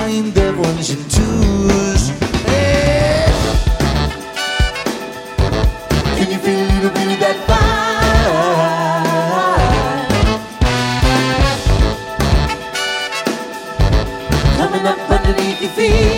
mind of ones and twos. Hey. Can you feel a little bit of that fire coming up underneath your feet?